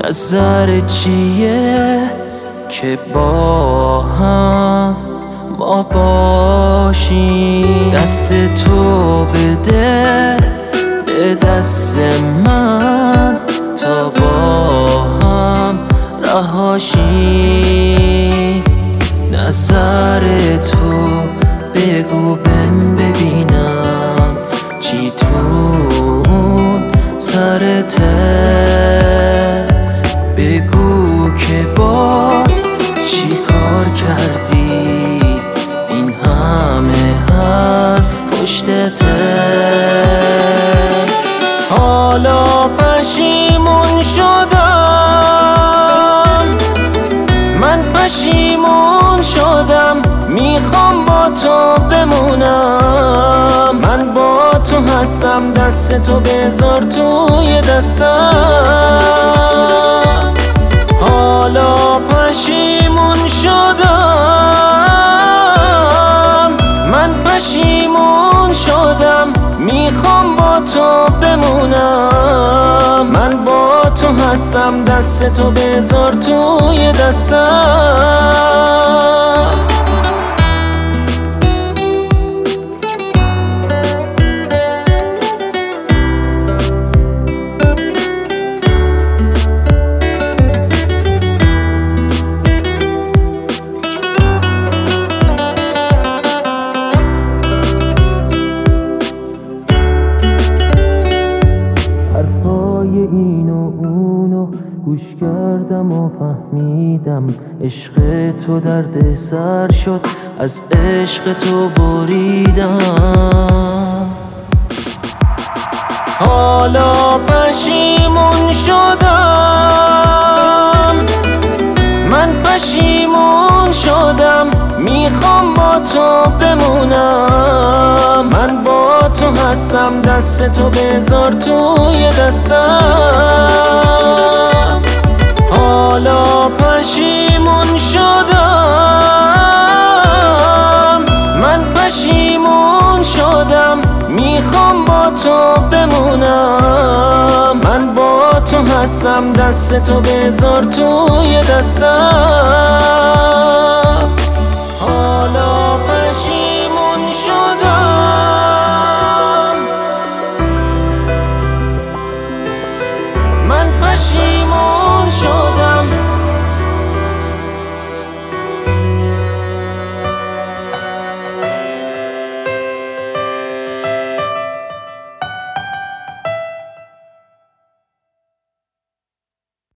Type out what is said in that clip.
نظر چیه که با هم ما باشیم؟ دست تو بده به دست من تا با هم رهاشیم. نظر تو بگو ببینم چی تو سرته. بگو که باز چی کار کردی این همه حرف پشتته. حالا پشیمون شدم، من پشیمون شدم، میخوام با تو بمونم. من با تو هستم، دست تو بذار توی دستم. حالا پشیمون شدم، من پشیمون شدم، میخوام با تو بمونم. من با تو هستم، دست تو بذار توی دستم. اینو اونو گوش کردم و فهمیدم عشق تو درد سر شد، از عشق تو بریدم. حالا پشیمون شدم، من پشیمون شدم، میخوام با تو بمونم. من با تو هستم، دست تو بذار توی دستم. حالا پشیمون شدم، من پشیمون شدم، میخوام با تو بمونم. من با تو هستم، دست تو بذار توی دستم.